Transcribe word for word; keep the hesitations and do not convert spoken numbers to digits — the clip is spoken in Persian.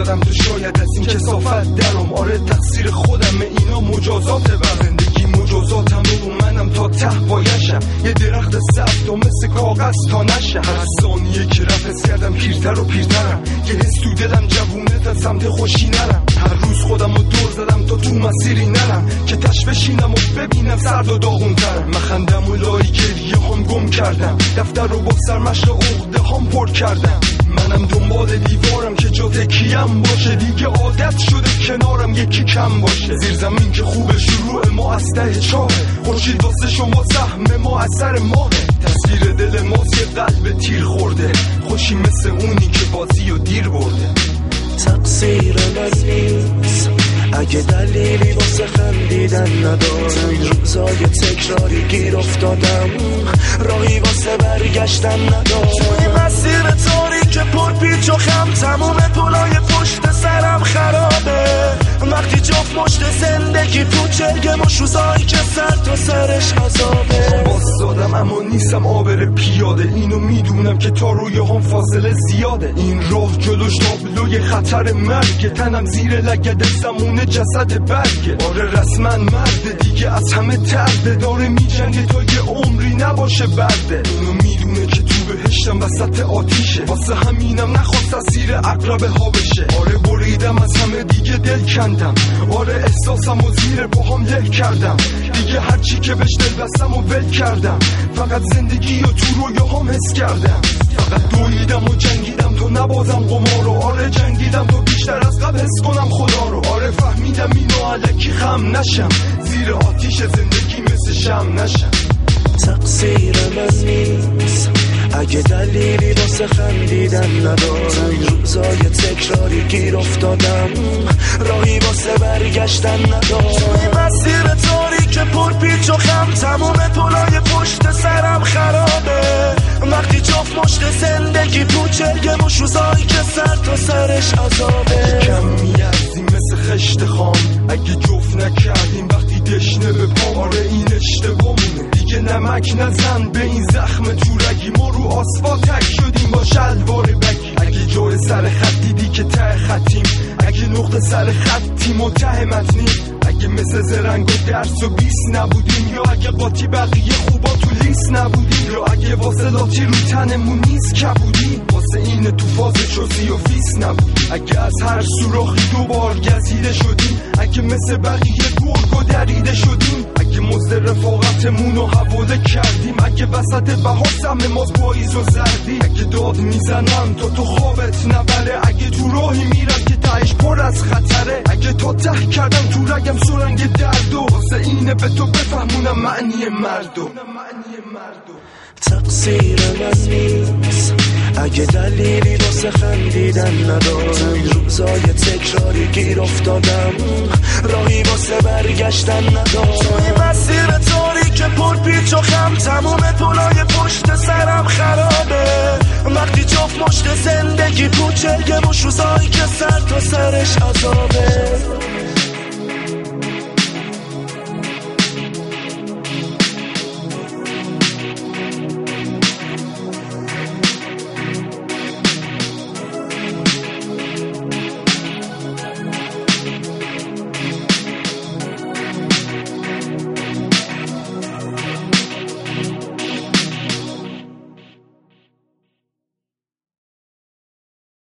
زدم تو شاید از این کثافت درم. آره تقصیر خودمه اینا مجازاته بر زندگی مجازاتم و منم تا ته بایشم یه درخت سبز و مثل کاغذ تا نشه. هر ثانیه که رفت کردم پیرتر و پیرترم یه حس تو دلم جوونه تا سمت خوشی نرم. هر روز خودم رو دور زدم تا تو مسیری نرم که تش بشینم و ببینم سرد و داغون ترم. مخندم و لای گریه هم گم کردم دفتر رو با سرمشق عقده هم پر کردم. منم دنبال دیوارم که جا تکیم باشه دیگه عادت شده کنارم یکی کم باشه. زیر زمین که خوبه شروع ما از ته چاهه خورشید واسه شما سهم ما از سر ماهه. تصویر دل ماست یه قلب تیر خورده خوشی مثل اونی که بازی و دیر برده. تقصیر من نیست اگه دلیلی واسه خندیدن ندارم. روزای تکراری گیر افتادم راهی واسه برگشتن ندارم. توی مسیر تاریک پر پیچ و خم تموم پلای پشت سرم خرابه. وقتی جفت مشت زندگی پوچه مش روزایی که سر تا سرش عذابه. باز دادم اما نیستم آبر پیاده اینو میدونم که تا روی هم فاصله زیاده. این راه جلوش تابلوی خطر مرگ تنم زیر لگد زمونه جسد برگه. آره رسما مرده دیگه از همه ترده داره میجنگه تا یه عمری نباشه برده. اینو میدونه که تو بهشتم وسط آتیشه واسه همینم نخواست از زیر عقربه ها بشه. آره بریدم از همه دیگه دل کندم. آره احساسم و زیر پاهم له کردم دیگه هرچی که بهش دل بستم و ول کردم. فقط زندگی و تو رویاهام حس کردم. فقط دویدم و جنگیدم تو نبازم قمارو. آره جنگیدم تو بیشتر از قبل حس کنم خدا رو. آره فهمیدم اینو علکی خم نشم زیر آتیش زندگی مثل شم نشم. تقصیر من نیست اگه دلیلی واسه خندیدن ندارم. روزای تکراری گیر افتادم راهی واسه برگشتن ندارم. توی مسیر تاریک پر پیچ و خم تموم پلای پشت سرم خرابه. وقتی جفت مشت زندگی پوچه یه مش روزایی که سر تا سرش عذابه. کم میارزیم مثل خشت خام اگه جفت نکردیم وقتی دشنه به پا. آره این اشتباهمونه دیگه نمک نزن به این زخم تورگی. ما رو آسفالت تک شدیم با شلوار بگی. اگه جای سر خط دیدی که ته خطیم اگه نقطه سر خطیم و ته متنیم. اگه مثل زرنگ و درس و بیس نبودیم یا اگه قاطی بقیه خوبا تو لیست نبودیم یا اگه واصلاتی رو تنمون نیست کبودیم واسه اینه تو فاز چوزی و فیس نبود. اگه از هر سوراخی دوبار گزیده شدیم اگه مثل بقیه گرگ و دریده شدیم اگه مزد رفاقتمون رو حواله کردیم اگه وسط بهار سم ماز پاییز و زردی اگه داد میزنم تا تو خوابت نبره اگه تو راهی میرم که تهش پر از خطره اگه تا ته کردم تو رگم سرنگ درد و واسه اینه به تو بفهمونم معنی مردو. تقصیر من نیست اگه دلیلی واسه خندیدن ندارم. روزای تکراری گیر افتادم راهی واسه برگشتن ندارم. توی مسیر تاریک پر پیچ و خم تموم پلای پشت سرم خرابه. وقتی جفت مشت زندگی پوچه یه مش روزایی که سر تا